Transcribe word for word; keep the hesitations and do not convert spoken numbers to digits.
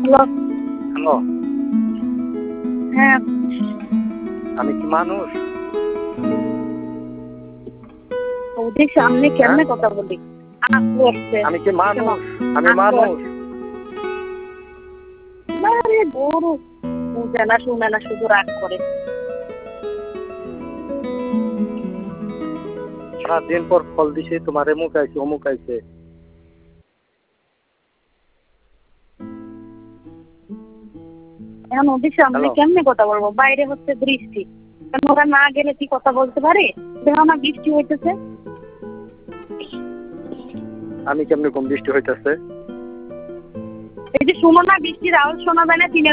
Hello, হ্যাঁ আমি কি মানুষ? ওদের সামনে কেমনে কথা বলি? আপু আসছে। আমি কি মানুষ? আমি আপু মানুষ। আরে বড় বুঝে না শুনে না শুধু রাগ করে। সারাদিন পর ফল দিছে, তোমার এমুক আইছে অমুক আইছে। এখন ওদের সামনে হ্যালো, কেমনে কথা বলবো? বাইরে হচ্ছে বৃষ্টি, এখন ওরা না গেলে কি কথা বলতে পারে? দেখো না বৃষ্টি হইতেছে। আমি কেমনে কম বৃষ্টি হইতেছে? এই যে শুনো না, বৃষ্টির আওয়াজ শোনা যায় না?